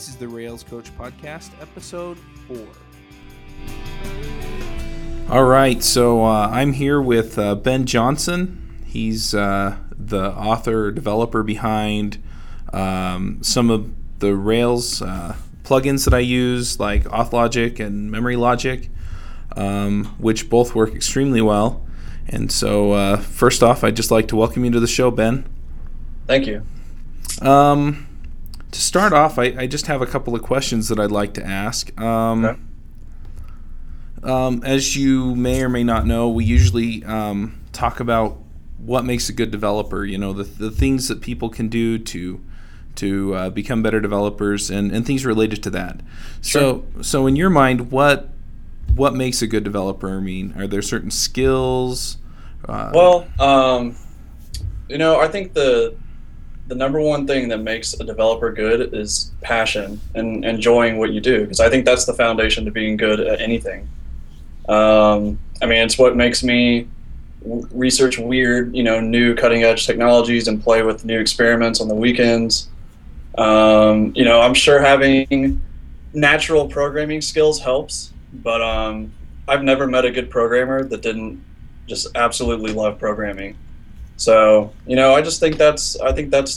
This is the Rails Coach Podcast, episode 4. All right, so I'm here with Ben Johnson. He's the author, developer behind some of the Rails plugins that I use, like AuthLogic and MemoryLogic, which both work extremely well. And so first off, I'd just like to welcome you to the show, Ben. Thank you. To start off, I just have a couple of questions that I'd like to ask. Okay. As you may or may not know, we usually talk about what makes a good developer, you know, the things that people can do to become better developers and things related to that. Sure. So in your mind, what makes a good developer? I mean, are there certain skills? I think the number one thing that makes a developer good is passion and enjoying what you do, because I think that's the foundation to being good at anything. It's what makes me research weird, new cutting edge technologies and play with new experiments on the weekends. I'm sure having natural programming skills helps, but I've never met a good programmer that didn't just absolutely love programming. So, I think that's what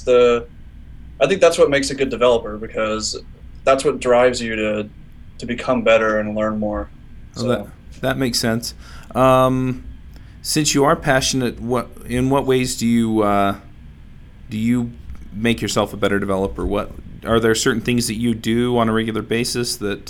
makes a good developer, because that's what drives you to become better and learn more. So. Well, that makes sense. Since you are passionate, in what ways do you make yourself a better developer? What are there certain things that you do on a regular basis that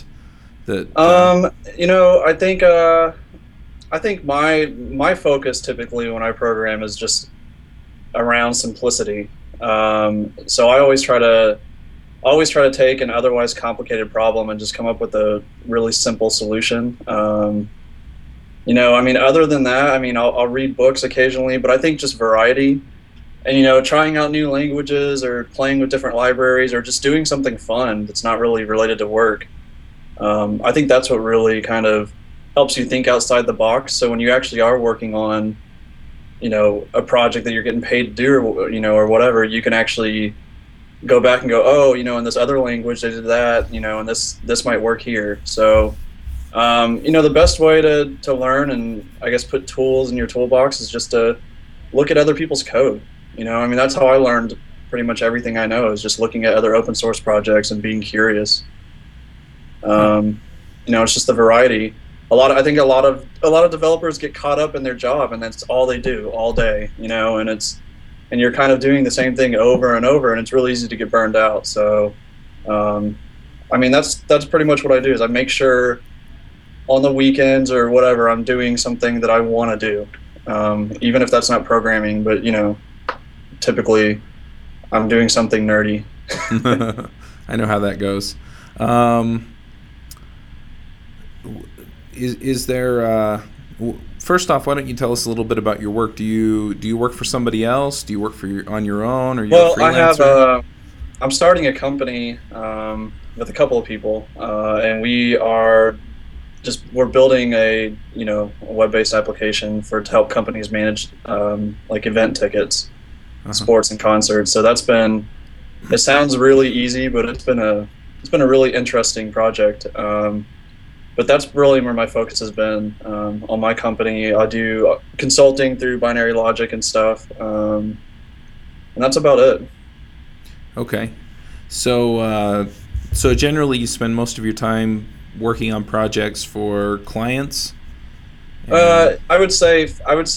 I think my focus typically when I program is just around simplicity. So I always try to take an otherwise complicated problem and just come up with a really simple solution. Other than that, I'll read books occasionally, but I think just variety and, trying out new languages or playing with different libraries or just doing something fun that's not really related to work. I think that's what really kind of helps you think outside the box. So when you actually are working on, a project that you're getting paid to do or whatever, you can actually go back and go, in this other language they did that, and this might work here. So, the best way to learn and I guess put tools in your toolbox is just to look at other people's code. That's how I learned pretty much everything I know, is just looking at other open source projects and being curious. It's just the variety. I think a lot of developers get caught up in their job and that's all they do all day, and you're kind of doing the same thing over and over, and it's really easy to get burned out. So, that's pretty much what I do, is I make sure on the weekends or whatever I'm doing something that I want to do, even if that's not programming, but typically I'm doing something nerdy. I know how that goes. Is there first off, why don't you tell us a little bit about your work? Do you work for somebody else? Do you work on your own, or are you a freelancer? I'm starting a company with a couple of people, and we're building a web-based application to help companies manage like event tickets, sports and concerts. So it sounds really easy, but it's been a really interesting project. But that's really where my focus has been on my company. I do consulting through Binary Logic and stuff, and that's about it. Okay, so generally you spend most of your time working on projects for clients. I would say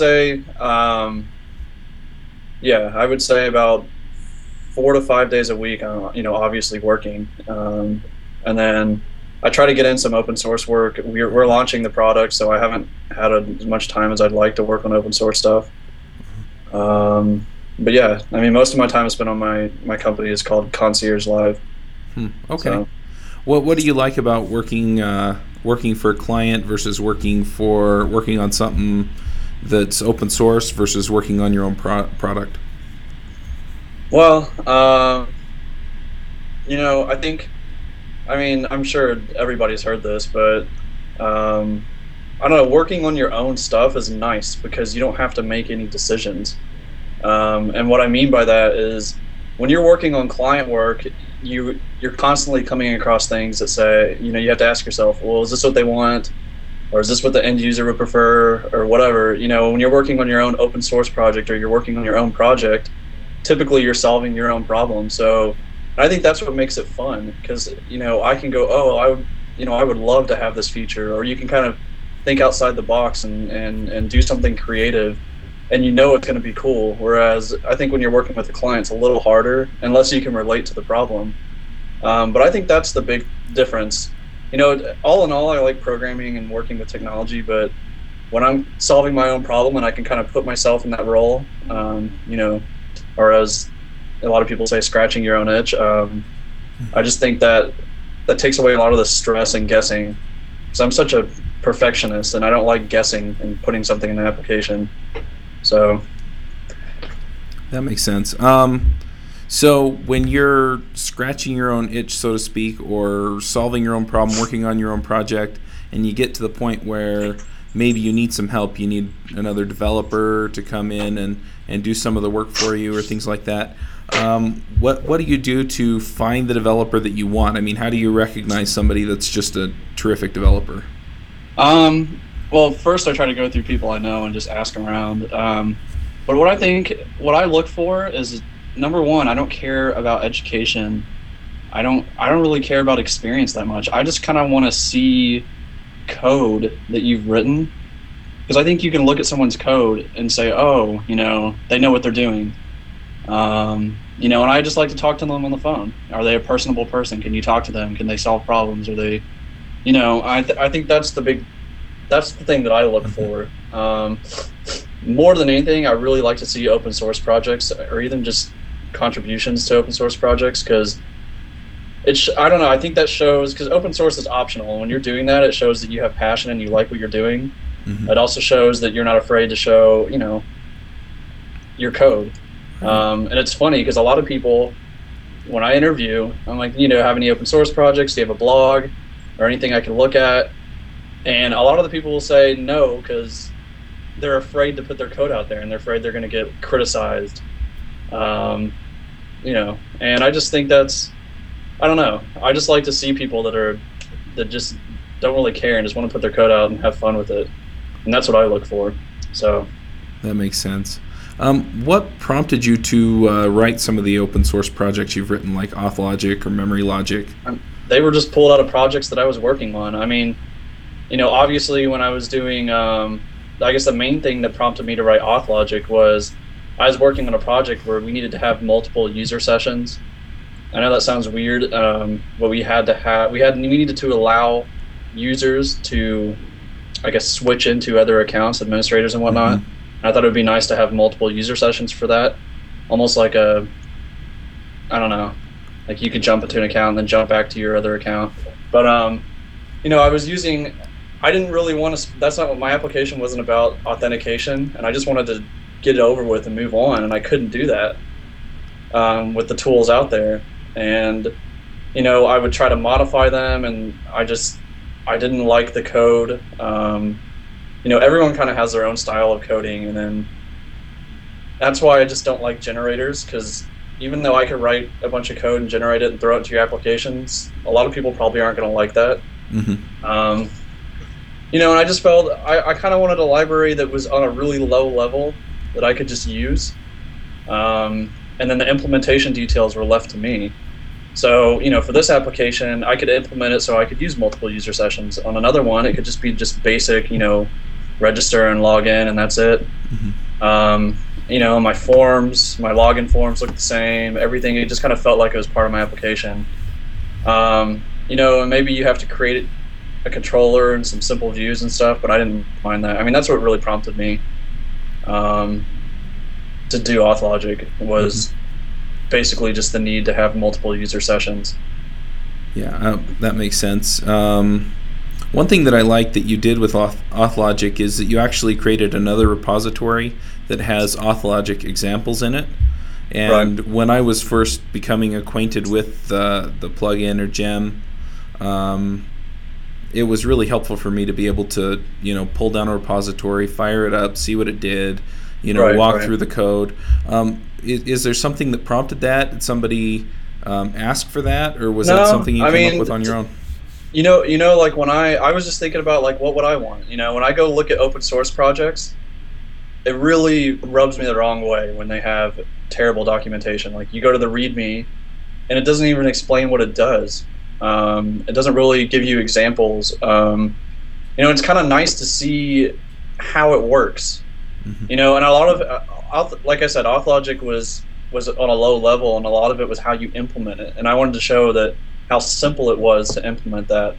about 4 to 5 days a week. Obviously working, and then I try to get in some open source work. We're launching the product, so I haven't had as much time as I'd like to work on open source stuff. But yeah, most of my time is spent on my company is called Concierge Live. Okay. So, what do you like about working for a client versus working on something that's open source versus working on your own product? Well, I think. I'm sure everybody's heard this, but I don't know, working on your own stuff is nice because you don't have to make any decisions. And what I mean by that is when you're working on client work, you're constantly coming across things that say, you have to ask yourself, well, is this what they want, or is this what the end user would prefer, or whatever. When you're working on your own open source project, or you're working on your own project, typically you're solving your own problem. So I think that's what makes it fun, because I can go, oh, I would love to have this feature, or you can kind of think outside the box and do something creative, and it's going to be cool. Whereas I think when you're working with a client, it's a little harder unless you can relate to the problem. But I think that's the big difference. All in all, I like programming and working with technology, but when I'm solving my own problem and I can kind of put myself in that role, or as a lot of people say, scratching your own itch, I just think that takes away a lot of the stress and guessing. Because I'm such a perfectionist and I don't like guessing and putting something in an application. So that makes sense. So when you're scratching your own itch, so to speak, or solving your own problem, working on your own project, and you get to the point where maybe you need some help, you need another developer to come in and do some of the work for you or things like that, what do you do to find the developer that you want? I mean, how do you recognize somebody that's just a terrific developer? Well, first I try to go through people I know and just ask around. But what I look for is, number one, I don't care about education. I don't really care about experience that much. I just kind of want to see code that you've written, because I think you can look at someone's code and say, oh, they know what they're doing. And I just like to talk to them on the phone. Are they a personable person? Can you talk to them? Can they solve problems? Are they, I think that's the thing that I look for. More than anything, I really like to see open source projects, or even just contributions to open source projects, because I don't know, I think that shows, because open source is optional. When you're doing that, it shows that you have passion and you like what you're doing. Mm-hmm. It also shows that you're not afraid to show, your code. And it's funny because a lot of people, when I interview, I'm like, have any open source projects? Do you have a blog or anything I can look at? And a lot of the people will say no, because they're afraid to put their code out there and they're afraid they're going to get criticized. And I just think I don't know. I just like to see people that just don't really care and just want to put their code out and have fun with it. And that's what I look for. So that makes sense. What prompted you to write some of the open source projects you've written, like AuthLogic or MemoryLogic? They were just pulled out of projects that I was working on. I mean, obviously when I was doing, I guess the main thing that prompted me to write AuthLogic was I was working on a project where we needed to have multiple user sessions. I know that sounds weird, but we needed to allow users to, I guess, switch into other accounts, administrators and whatnot. Mm-hmm. I thought it would be nice to have multiple user sessions for that. Almost like I don't know, like you could jump into an account and then jump back to your other account. But, I didn't really want to, that's not what my application wasn't about, authentication. And I just wanted to get it over with and move on. And I couldn't do that with the tools out there. And, I would try to modify them, and I didn't like the code. Everyone kind of has their own style of coding, and then that's why I just don't like generators, because even though I could write a bunch of code and generate it and throw it into your applications, a lot of people probably aren't going to like that. Mm-hmm. And I just felt I kind of wanted a library that was on a really low level that I could just use, and then the implementation details were left to me. So, for this application, I could implement it so I could use multiple user sessions. On another one, it could just be basic, register and log in, and that's it. Mm-hmm. My forms, my login forms look the same, everything. It just kind of felt like it was part of my application. And maybe you have to create a controller and some simple views and stuff, but I didn't mind that. I mean, that's what really prompted me to do AuthLogic, was basically just the need to have multiple user sessions. Yeah, that makes sense. One thing that I like that you did with AuthLogic is that you actually created another repository that has AuthLogic examples in it. And right. When I was first becoming acquainted with the plugin or gem, it was really helpful for me to be able to, pull down a repository, fire it up, see what it did, walk through the code. Is there something that prompted that? Did somebody ask for that, or was No, that something you I came up mean, with on your own? Like when I was just thinking about like what would I want? When I go look at open source projects, it really rubs me the wrong way when they have terrible documentation. Like you go to the README, and it doesn't even explain what it does. It doesn't really give you examples. It's kind of nice to see how it works. Mm-hmm. And a lot of, like I said, AuthLogic was on a low level, and a lot of it was how you implement it. And I wanted to show that how simple it was to implement that.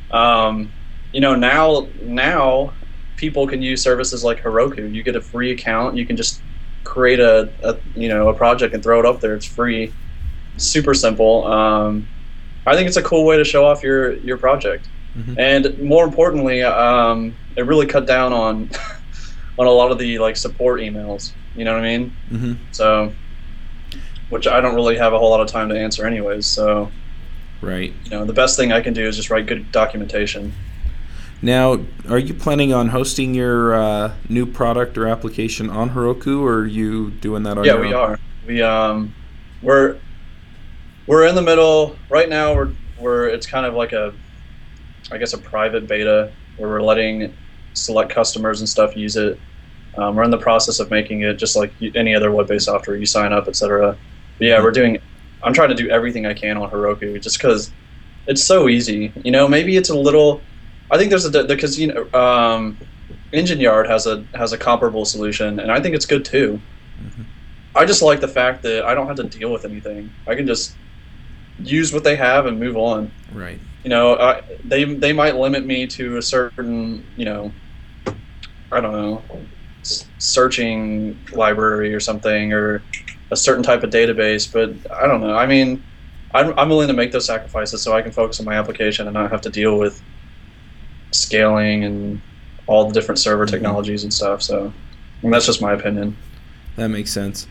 Now people can use services like Heroku. You get a free account. You can just create a project and throw it up there. It's free, super simple. I think it's a cool way to show off your project. Mm-hmm. And more importantly, it really cut down on on a lot of the like support emails. You know what I mean? Mm-hmm. So, which I don't really have a whole lot of time to answer anyways. So, right. The best thing I can do is just write good documentation. Now, are you planning on hosting your new product or application on Heroku, or are you doing that on your own? Yeah, we are. We're in the middle right now. We're it's kind of like a private beta where we're letting select customers and stuff use it. We're in the process of making it just like any other web-based software. You sign up, etc. But yeah, I'm trying to do everything I can on Heroku just because it's so easy. Maybe it's a little. I think because Engine Yard has a comparable solution, and I think it's good too. Mm-hmm. I just like the fact that I don't have to deal with anything. I can just use what they have and move on. Right. They might limit me to a certain, I don't know, searching library or something, or a certain type of database, but I don't know. I mean, I'm willing to make those sacrifices so I can focus on my application and not have to deal with scaling and all the different server technologies and stuff. So that's just my opinion. That makes sense.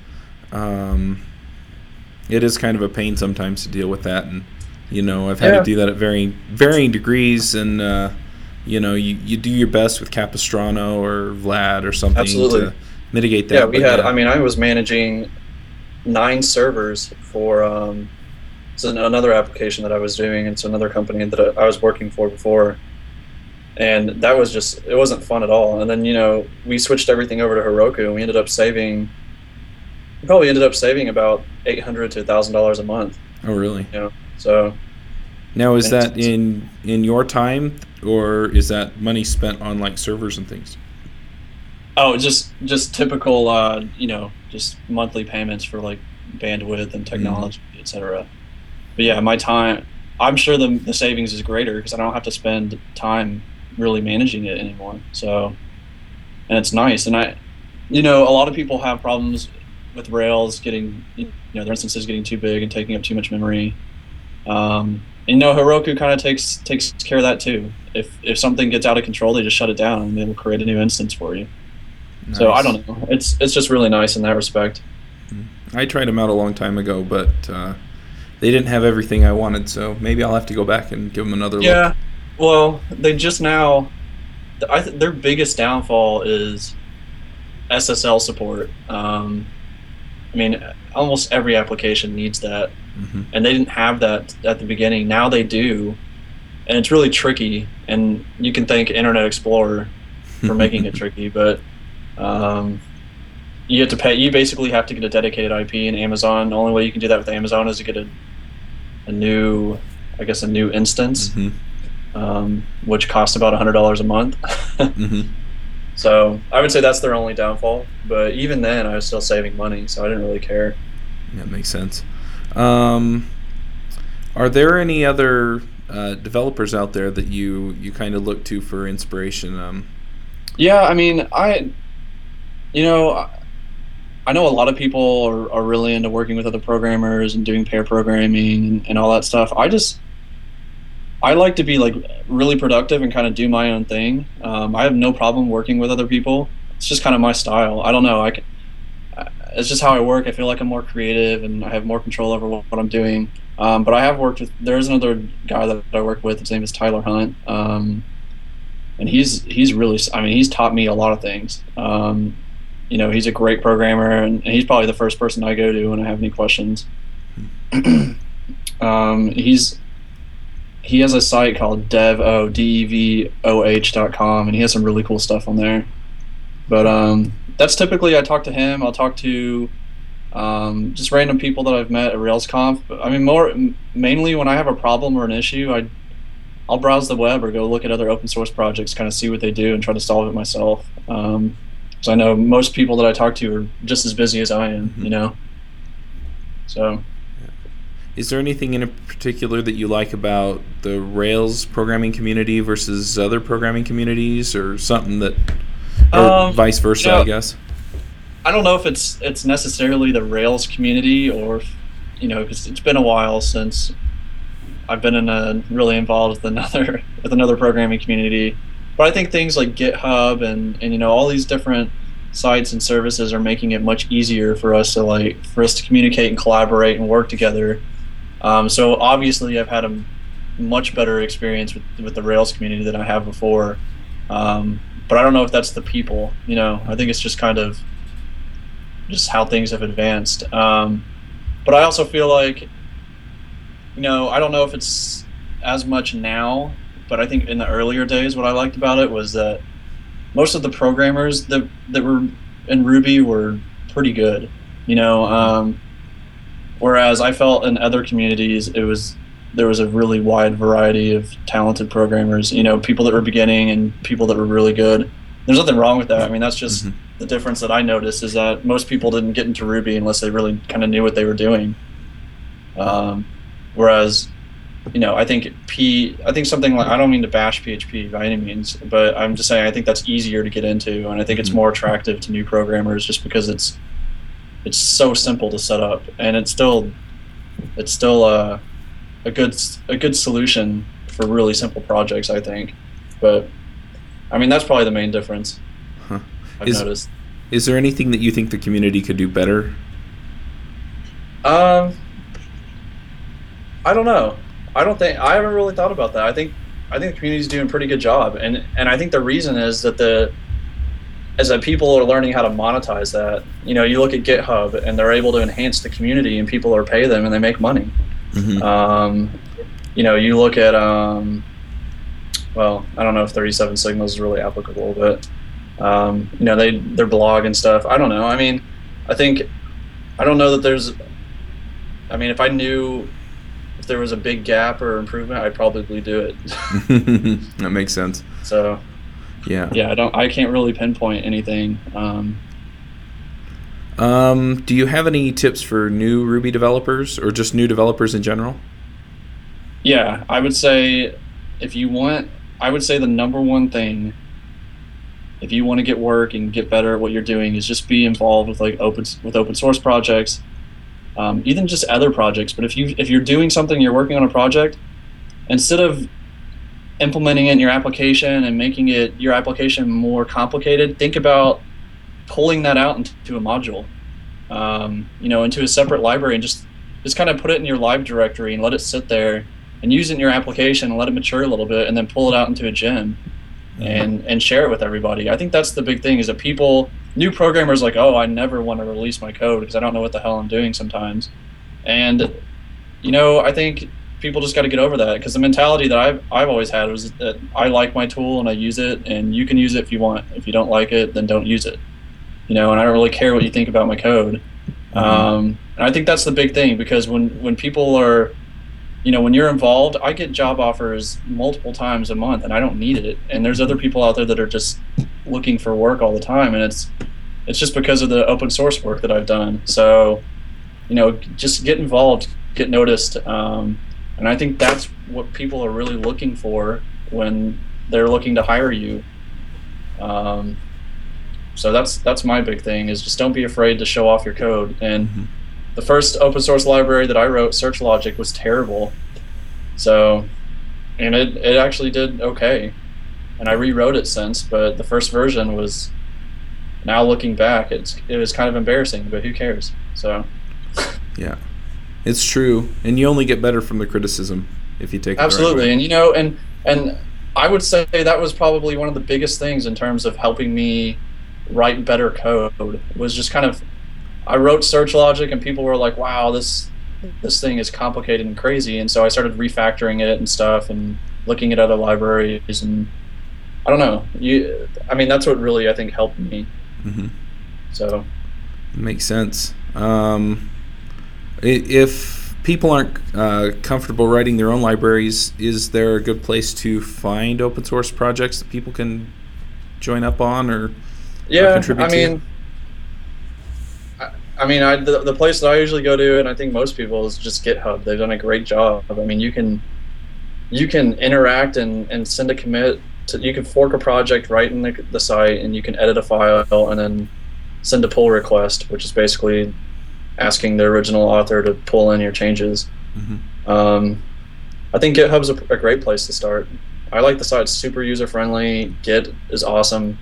It is kind of a pain sometimes to deal with that, and I've had to do that at varying degrees, and you do your best with Capistrano or Vlad or something. Absolutely. To mitigate that. Yeah, I was managing 9 servers for it's another application that I was doing. It's another company that I was working for before, and that was it wasn't fun at all. And then we switched everything over to Heroku, and we probably ended up saving about $800 to $1,000 a month. Oh, really? So. Now, is that in your time, or is that money spent on like servers and things? Oh, just typical, just monthly payments for like bandwidth and technology, etc. But yeah, my time, I'm sure the savings is greater because I don't have to spend time really managing it anymore. So, and it's nice. And a lot of people have problems with Rails getting, their instances getting too big and taking up too much memory. Heroku kind of takes care of that too. If something gets out of control, they just shut it down and they'll create a new instance for you. Nice. So I don't know. It's just really nice in that respect. I tried them out a long time ago, but they didn't have everything I wanted. So maybe I'll have to go back and give them another look. Yeah. Well, they just now. Their biggest downfall is SSL support. Almost every application needs that. Mm-hmm. And they didn't have that at the beginning. Now they do, and it's really tricky. And you can thank Internet Explorer for making it tricky. But you have to pay. You basically have to get a dedicated IP in Amazon. The only way you can do that with Amazon is to get a new instance, mm-hmm. Which costs about $100 a month. Mm-hmm. So I would say that's their only downfall. But even then, I was still saving money, so I didn't really care. That makes sense. Are there any other developers out there that you kind of look to for inspiration? Yeah, I know a lot of people are really into working with other programmers and doing pair programming and all that stuff. I like to be like really productive and kind of do my own thing. I have no problem working with other people. It's just kind of my style. I don't know. It's just how I work. I feel like I'm more creative and I have more control over what I'm doing. But I have worked with. There's another guy that I work with. His name is Tyler Hunt, and he's really. He's taught me a lot of things. He's a great programmer, and he's probably the first person I go to when I have any questions. He has a site called devoh.com, and he has some really cool stuff on there. But that's typically, I talk to him. I'll talk to just random people that I've met at RailsConf. I mean, mainly when I have a problem or an issue, I'll browse the web or go look at other open source projects, kind of see what they do and try to solve it myself. So I know most people that I talk to are just as busy as I am, you know. So. Is there anything in particular that you like about the Rails programming community versus other programming communities, or something that, or vice versa, I guess? I don't know if it's necessarily the Rails community, or, you know, because it's been a while since I've been really involved with another programming community. But I think things like GitHub and you know, all these different sites and services are making it much easier for us to communicate and collaborate and work together. So obviously I've had a much better experience with the Rails community than I have before. But I don't know if that's the people, you know. I think it's just kind of just how things have advanced. But I also feel like, you know, I don't know if it's as much now, but I think in the earlier days what I liked about it was that most of the programmers that were in Ruby were pretty good, you know. Whereas I felt in other communities there was a really wide variety of talented programmers, you know, people that were beginning and people that were really good. There's nothing wrong with that. I mean, that's just the difference that I noticed, is that most people didn't get into Ruby unless they really kind of knew what they were doing. Whereas, you know, I think something like, I don't mean to bash PHP by any means, but I'm just saying I think that's easier to get into, and I think it's more attractive to new programmers just because it's so simple to set up, and it's still a good solution for really simple projects, I think. But I mean, that's probably the main difference I've noticed. Is there anything that you think the community could do better? I don't know. I haven't really thought about that. I think the community's doing a pretty good job, and I think the reason is that people are learning how to monetize that. You know, you look at GitHub and they're able to enhance the community, and people are pay them and they make money. You know, you look at well, I don't know if 37 Signals is really applicable, but you know, their blog and stuff. I don't know. I mean, I don't know that there's. I mean, if I knew if there was a big gap or improvement, I'd probably do it. That makes sense. So. Yeah. I can't really pinpoint anything. Do you have any tips for new Ruby developers, or just new developers in general? Yeah, I would say the number one thing, if you want to get work and get better at what you're doing, is just be involved with open source projects, even just other projects. But if you're doing something, you're working on a project, instead of implementing it in your application and making your application more complicated, think about pulling that out into a module, you know, into a separate library, and just kind of put it in your live directory and let it sit there, and use it in your application and let it mature a little bit, and then pull it out into a gem and share it with everybody. I think that's the big thing, is that new programmers, like, oh, I never want to release my code because I don't know what the hell I'm doing sometimes. And, you know, I think people just got to get over that, because the mentality that I've always had was that I like my tool and I use it, and you can use it if you want. If you don't like it, then don't use it. You know, and I don't really care what you think about my code. And I think that's the big thing, because when people are, you know, when you're involved, I get job offers multiple times a month and I don't need it. And there's other people out there that are just looking for work all the time, and it's just because of the open source work that I've done. So, you know, just get involved, get noticed. And I think that's what people are really looking for when they're looking to hire you. So that's my big thing, is just don't be afraid to show off your code. And the first open source library that I wrote, SearchLogic, was terrible. So, and it actually did okay. And I rewrote it since, but the first version was, now looking back, it was kind of embarrassing, but who cares? So. Yeah. It's true, and you only get better from the criticism if you take it absolutely. The right way. And you know, and I would say that was probably one of the biggest things in terms of helping me write better code, was just kind of, I wrote SearchLogic and people were like, wow, this this thing is complicated and crazy. And so I started refactoring it and stuff and looking at other libraries. And I don't know. I mean, that's what really, I think, helped me. Mm-hmm. So. Makes sense. If people aren't comfortable writing their own libraries, is there a good place to find open source projects that people can join up on or contribute to? The place that I usually go to, and I think most people, is just GitHub. They've done a great job. I mean, you can interact and send a commit. You can fork a project right in the site, and you can edit a file and then send a pull request, which is basically asking the original author to pull in your changes. Mm-hmm. I think GitHub's a great place to start. I like the site. It's super user friendly. Git is awesome.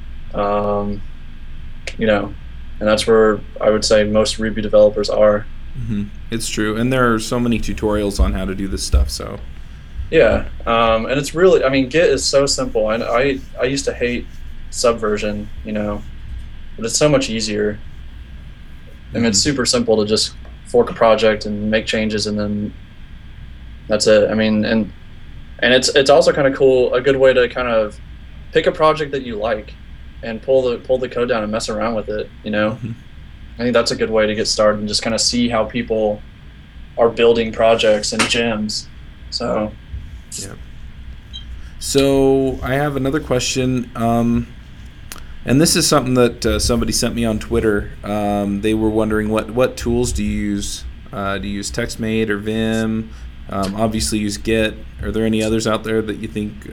And that's where I would say most Ruby developers are. Mm-hmm. It's true, and there are so many tutorials on how to do this stuff. So yeah, and it's really, I mean, Git is so simple. And I used to hate Subversion, but it's so much easier. I mean, it's super simple to just fork a project and make changes, and then that's it. I mean, and it's also kind of cool, a good way to kind of pick a project that you like and pull the code down and mess around with it. Mm-hmm. I think that's a good way to get started and just kind of see how people are building projects and gems. So. Yeah. So I have another question. And this is something that somebody sent me on Twitter. They were wondering what tools do you use? Do you use TextMate or Vim? Obviously use Git. Are there any others out there that you think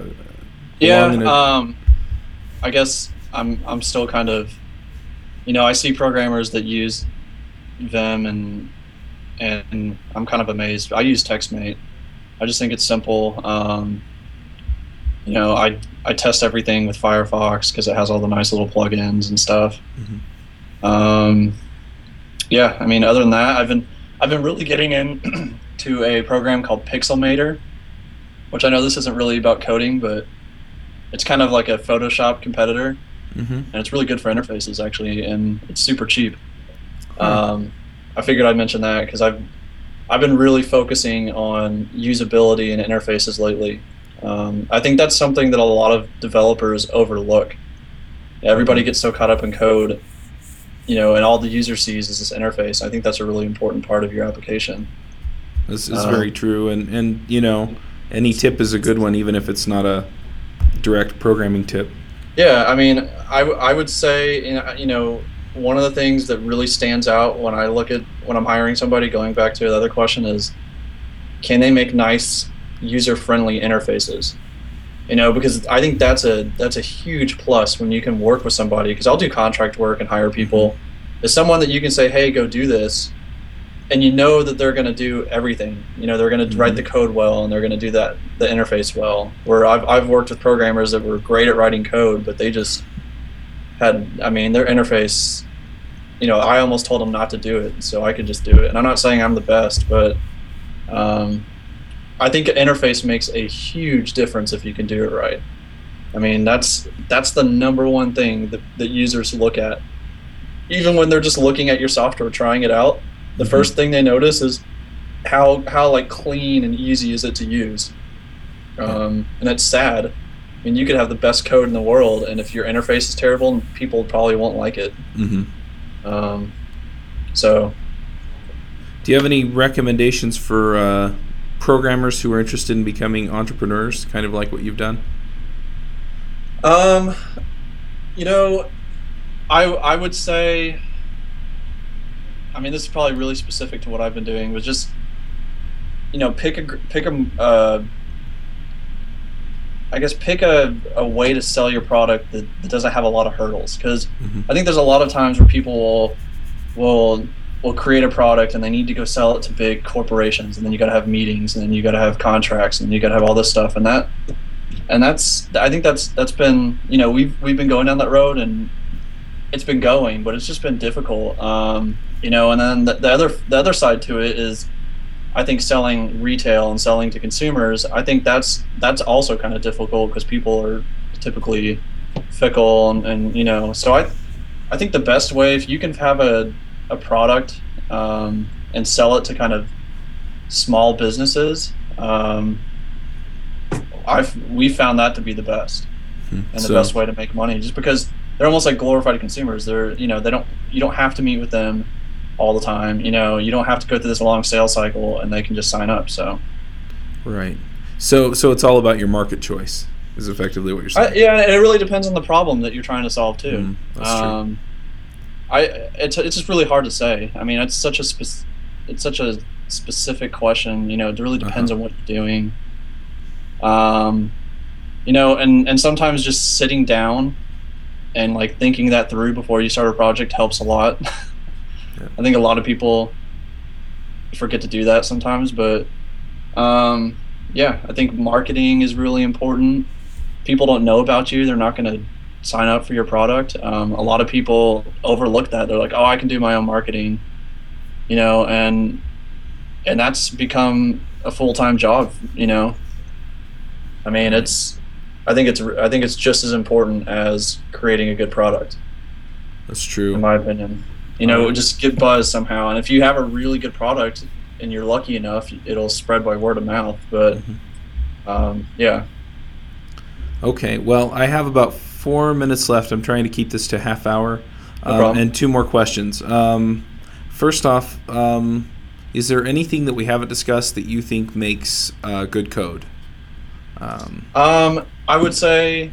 I guess I'm still kind of, I see programmers that use Vim and I'm kind of amazed. I use TextMate. I just think it's simple. I test everything with Firefox because it has all the nice little plugins and stuff. Mm-hmm. Other than that, I've been really getting in to a program called Pixelmator, which I know this isn't really about coding, but it's kind of like a Photoshop competitor. Mm-hmm. And it's really good for interfaces actually, and it's super cheap. I figured I'd mention that because I've been really focusing on usability and interfaces lately. I think that's something that a lot of developers overlook. Everybody gets so caught up in code, and all the user sees is this interface. I think that's a really important part of your application. This is very true, and any tip is a good one, even if it's not a direct programming tip. Yeah, I mean, I would say, one of the things that really stands out when I'm hiring somebody, going back to the other question, is can they make nice user-friendly interfaces? Because I think that's a huge plus when you can work with somebody, because I'll do contract work and hire people. Is someone that you can say, hey, go do this, and that they're going to do everything. They're going to write the code well, and they're going to do the interface well. Where I've worked with programmers that were great at writing code, but they just had, their interface, I almost told them not to do it so I could just do it. And I'm not saying I'm the best, but I think an interface makes a huge difference if you can do it right. I mean, that's the number one thing that users look at. Even when they're just looking at your software, trying it out, the first thing they notice is how like clean and easy is it to use. And it's sad. I mean, you could have the best code in the world, and if your interface is terrible, people probably won't like it. Mm-hmm. So, do you have any recommendations for programmers who are interested in becoming entrepreneurs, kind of like what you've done? I would say, this is probably really specific to what I've been doing, was just, pick a way to sell your product that doesn't have a lot of hurdles. Because I think there's a lot of times where people will create a product and they need to go sell it to big corporations, and then you got to have meetings, and then you got to have contracts, and you got to have all this stuff, and I think that's been, we've been going down that road, and it's been going, but it's just been difficult. And then the other side to it is, I think, selling retail and selling to consumers. I think that's also kind of difficult because people are typically fickle, and so I think the best way, if you can have a product, and sell it to kind of small businesses, we found that to be the best and the best way to make money, just because they're almost like glorified consumers. They're, you don't have to meet with them all the time. You don't have to go through this long sales cycle, and they can just sign up. So, right. So it's all about your market choice, is effectively what you're saying. Yeah, and it really depends on the problem that you're trying to solve too. That's true. It's just really hard to say. I mean, it's such a specific question. It really depends on what you're doing. And sometimes just sitting down and like thinking that through before you start a project helps a lot. Yeah. I think a lot of people forget to do that sometimes, but I think marketing is really important. People don't know about you. They're not going to sign up for your product. A lot of people overlook that. They're like, oh, I can do my own marketing, and that's become a full-time job. I mean, I think it's just as important as creating a good product. That's true, in my opinion. Just get buzz somehow, and if you have a really good product and you're lucky enough, it'll spread by word of mouth. But yeah. Okay, well, I have about 4 minutes left. I'm trying to keep this to half hour, and 2 more questions. First off, is there anything that we haven't discussed that you think makes good code? I would say,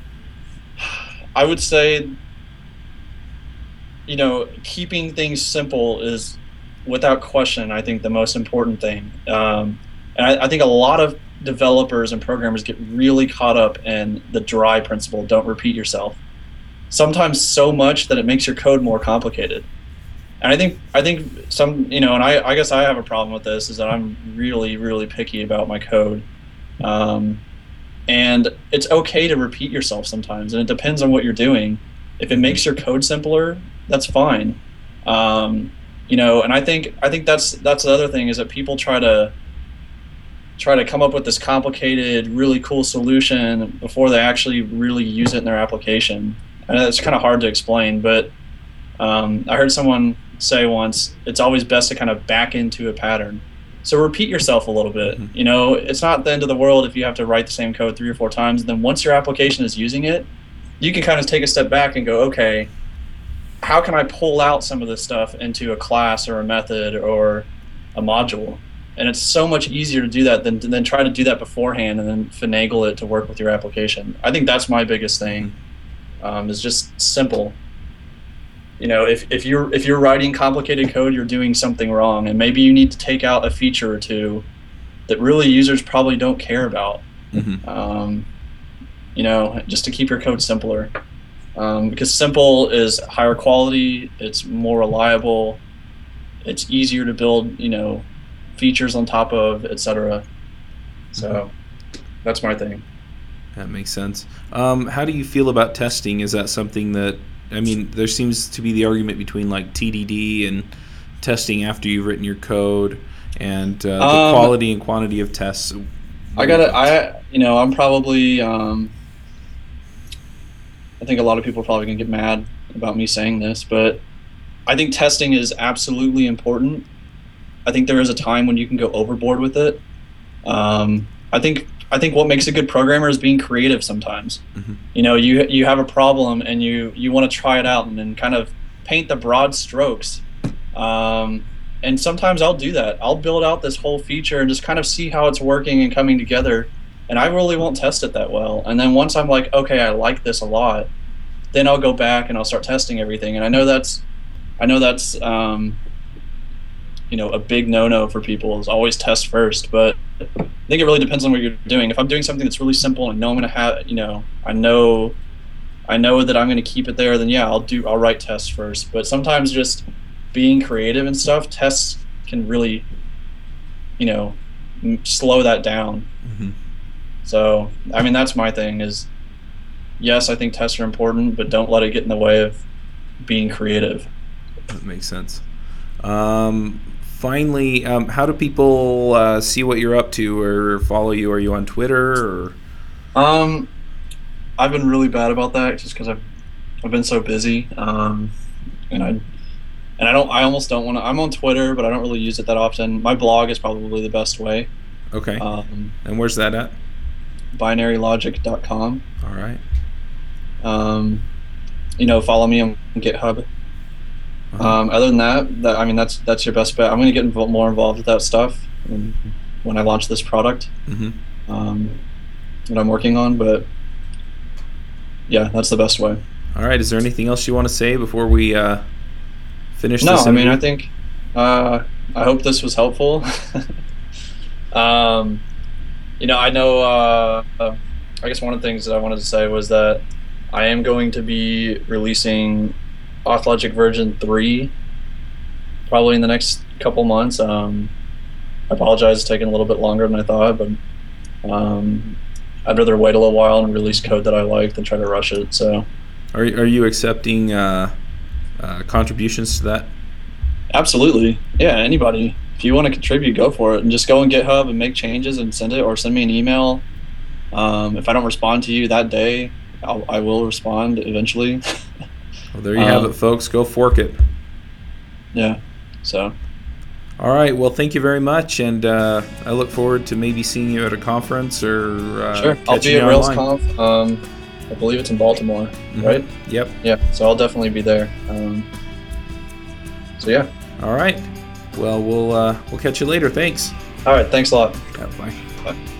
keeping things simple is, without question, I think the most important thing. And I think a lot of developers and programmers get really caught up in the DRY principle, don't repeat yourself. Sometimes so much that it makes your code more complicated. And I think some, and I guess I have a problem with this, is that I'm really, really picky about my code. And it's okay to repeat yourself sometimes, and it depends on what you're doing. If it makes your code simpler, that's fine. And I think that's the other thing, is that people try to come up with this complicated, really cool solution before they actually really use it in their application. And it's kind of hard to explain, but I heard someone say once, it's always best to kind of back into a pattern. So repeat yourself a little bit. It's not the end of the world if you have to write the same code 3 or 4 times. Then once your application is using it, you can kind of take a step back and go, okay, how can I pull out some of this stuff into a class or a method or a module? And it's so much easier to do that than try to do that beforehand and then finagle it to work with your application. I think that's my biggest thing, is just simple. If you're writing complicated code, you're doing something wrong, and maybe you need to take out a feature or two that really users probably don't care about. Just to keep your code simpler, because simple is higher quality, it's more reliable, it's easier to build, features on top of, etc. So that's my thing. That makes sense. How do you feel about testing? Is that something that, there seems to be the argument between like TDD and testing after you've written your code, and the quality and quantity of tests. I'm probably, I think a lot of people are probably gonna get mad about me saying this, but I think testing is absolutely important. I think there is a time when you can go overboard with it. I think what makes a good programmer is being creative sometimes. You have a problem and you want to try it out and then kind of paint the broad strokes. And sometimes I'll do that. I'll build out this whole feature and just kind of see how it's working and coming together. And I really won't test it that well. And then once I'm like, okay, I like this a lot, then I'll go back and I'll start testing everything. And I know that's a big no-no for people, is always test first. But I think it really depends on what you're doing. If I'm doing something that's really simple and know I'm going to have, I know that I'm going to keep it there, then yeah, I'll write tests first. But sometimes just being creative and stuff, tests can really, slow that down. So, that's my thing is, yes, I think tests are important, but don't let it get in the way of being creative. That makes sense. Finally, how do people see what you're up to or follow you? Are you on Twitter? Or? I've been really bad about that just because I've been so busy, and And I almost don't want to. I'm on Twitter, but I don't really use it that often. My blog is probably the best way. Okay. And where's that at? binarylogic.com. All right. Follow me on GitHub. Other than that, I mean, that's your best bet. I'm going to get more involved with that stuff when I launch this product that I'm working on. But yeah, that's the best way. All right. Is there anything else you want to say before we finish this? No, I mean, I think I hope this was helpful. I know. I guess one of the things that I wanted to say was that I am going to be releasing AuthLogic version 3 probably in the next couple months. I apologize, it's taking a little bit longer than I thought, but I'd rather wait a little while and release code that I like than try to rush it. So, are you accepting contributions to that? Absolutely, yeah. Anybody, if you want to contribute, go for it, and just go on GitHub and make changes and send it, or send me an email. If I don't respond to you that day, I will respond eventually. Well, there you have it, folks. Go fork it. Yeah. So. All right. Well, thank you very much, and I look forward to maybe seeing you at a conference or sure. I'll be at RailsConf. I believe it's in Baltimore, right? Yep. Yeah. So I'll definitely be there. So yeah. All right. Well, we'll catch you later. Thanks. All right. Thanks a lot. Yeah, bye. Bye.